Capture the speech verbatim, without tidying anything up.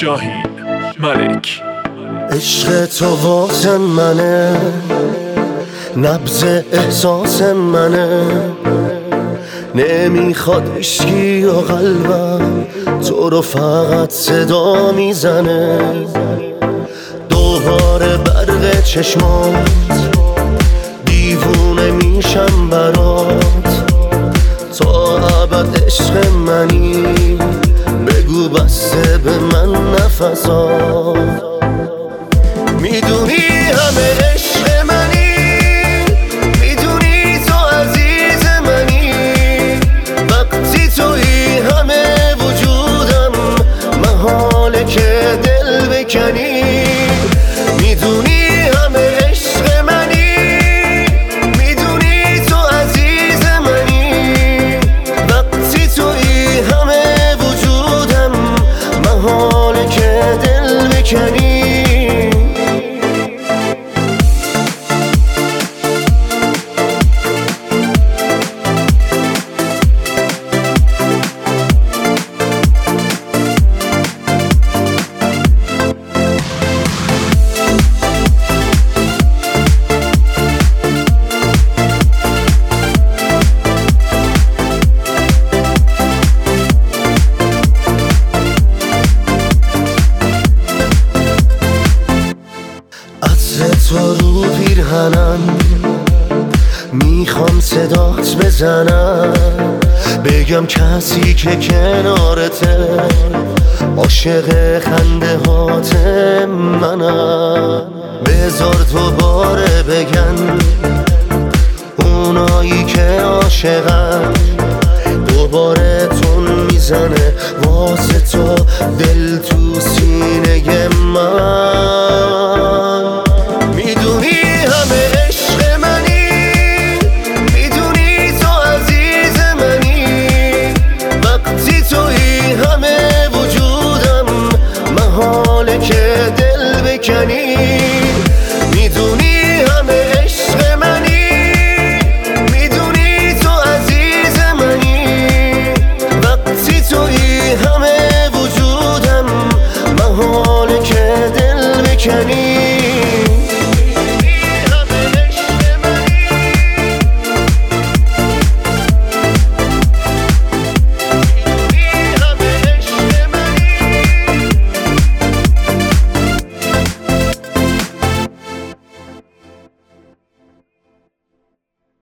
شاهین ملک. عشق تو واسه منه، نبض احساس منه، نمیخواد عشقی و قلبم تو رو فقط صدا میزنه. دوباره برق چشمات دیوونه میشم برات، تا ابد عشق منی، بگو بسته به من نفسات. میدونی همه عشق منی، میدونی تو عزیز منی، وقتی توی همه وجودم محاله که دل بکنی. میدونی همه عشق منی، میدونی تو عزیز منی، وقتی توی همه وجودم محاله که دل بکنی. تو رو پیرهنم میخوام صدات بزنم، بگم کسی که کنارته عاشق خنده هات منم. بذار دوباره بگن اونایی که عاشقن، دوباره تون میزنه واسه تو دل تو سینه من. میدونی همه عشق منی، میدونی تو عزیز منی، وقتی توی همه وجودم محاله که دل بکنی. میدونی همه عشق منی، میدونی تو عزیز منی، وقتی توی همه وجودم محاله که دل بکنی.